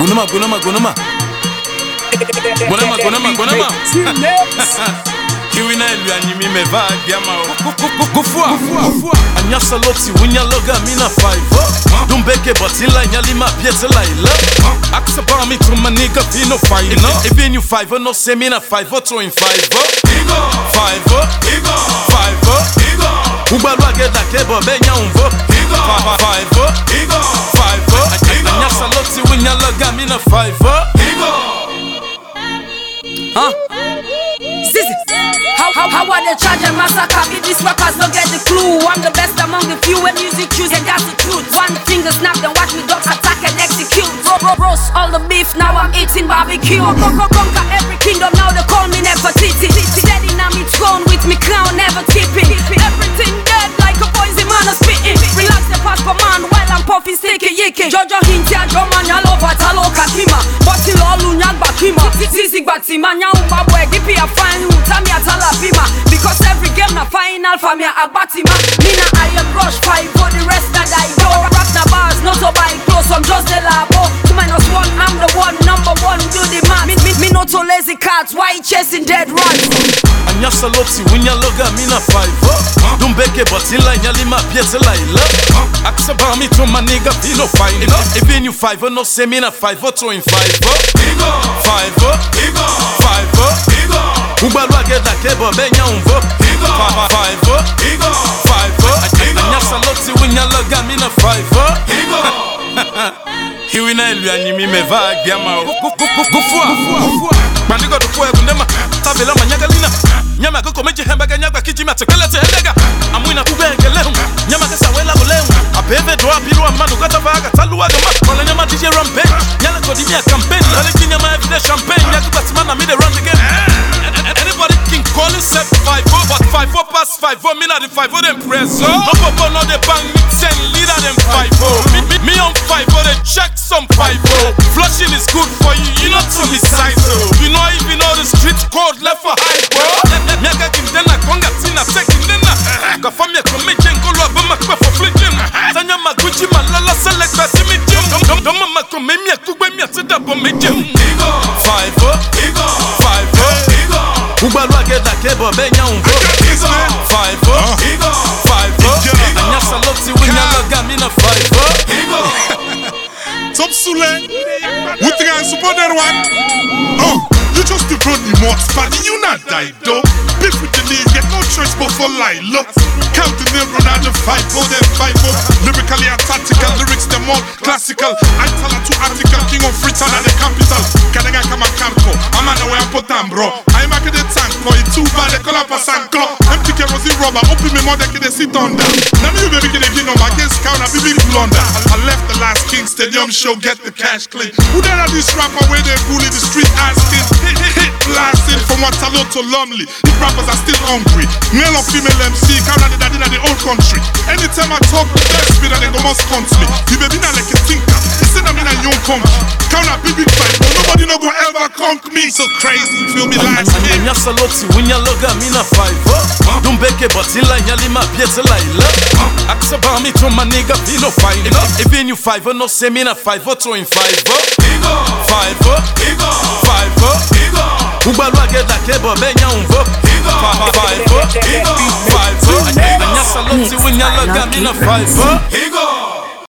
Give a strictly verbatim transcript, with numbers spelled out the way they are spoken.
Gunama, gunama, gunama. Gunama, gunama, gunama. Kiwina elu anyimi me va diama o. Gufua, gufua. Anya saloti winya loga mina five. Dumbeke batila nyalima piete la ila. Aksaba mi to my nigga pino five. Even you five no say mina five to in five. Five, five, Ubalwa get like ebo benya umvo. Five, five, Anya saloti winya loga mina five. Huh? Zizi. How, how, how are they charging massacre? Me these rappers don't get the clue. I'm the best among the few when music choose, and that's the truth. One finger snap, then watch me dogs attack and execute. Bro, bro, roast all the beef, now I'm eating barbecue. Conquer, conquer every kingdom, now they call me Nefertiti. Steady now me throne with me crown, never tipping. Everything dead like a poison man is spitting. Relax the pass command while I'm puffing, sticky, yicky. Jojo hintia, Joman, Yalova, Talo, Kakima. Bottle all Lunyan Bakima. Zizi Batima, Nyamba, boy, give me a fine hoot, Tamia Talapima. Because every game na final for me a Batima. Mina I am rush five for the rest that I go. Rap na bars, not so by close, I'm just the labo. Two minus one, I'm the one, number one, do the man. Me, me, me not so lazy cats, why chasing dead rats? Anya saloti winya loga mina five. Dumbeke batila nyalima piete la ila. Aksaba mi to my nigga pino five. Even you five no say mina five to in five. Five, five, Ubalwa get like ebo benya umvo. Five, five, Anya saloti winya loga mina five. Kiwina elu anyimi me va diama o. Gufua, gufua. Mandigo do poe gundema. Tabela manyagalina. Nyama koko meji hembaga nyagwa kijima tekele telega. Amwina kubenge lehu. Nyama kesa wela golehu. Abeve doa biru amanu kata vaga taluwa gama. Wala nyama D J Rampage. Nyala kodi mia campaign. Wale kinyama everyday champagne. Nyaku batimana me de run again. Anybody can call himself five oh, but five oh pass five oh. Me not the five oh them press oh. No popo no they bang me ten leader them five oh. Me, me, me on five oh they check some five oh. Flushing is good for you, you not to me size oh. You know even know the street code left for high bro. Miaka kindena konga tina tekindena. Kafamia kome jengo lo abama kwa for flipping. Tanya maguchi malala selecta simi jim. Doma makome mia kugwe mia seda bome jim. Five oh, five oh. Ubalwa get like ebo benya umvo. Five oh, five oh. Anya saloti winya loga mina five oh. Top Sule, we think I support that one. Oh, you just to run the mods, but you not die though. Beef with the league, get no choice but for lie. Look, count the name, run out the five oh, then five oh. Lyrically and tactical, lyrics them all classical. I tell her to article, king of Freetown and the capital. Can I come a campo? I'm on the way I put them, bro. I'm at the tank, boy, too bad, they call up a sanko. M T K was in rubber, open me more, they can sit on down. Now me, baby, get a gin on my against count, I be big blunder. I left the last King Stadium show, get the cash clean. Who there are this rapper where they bully the street asking? Hit, hit, hit, blasting from Waterloo to Lumley. These rappers are still hungry. Male or female M C, count the daddy in the old country. Anytime I talk, the best speed and they go must come to me. The baby not like a thinker. Instead I'm in a young conk. Count a big big fight, but nobody no go ever conk me. So crazy, feel me like me. Anya saloti winya loga mina five. Dumbeke batila nyalima piete la ila. Aksaba mi to my nigga pino five. Even you five no say mina five to in five. Five, five, Ubalwa get like ebo benya umvo. Five, five, Anya saloti winya loga mina five.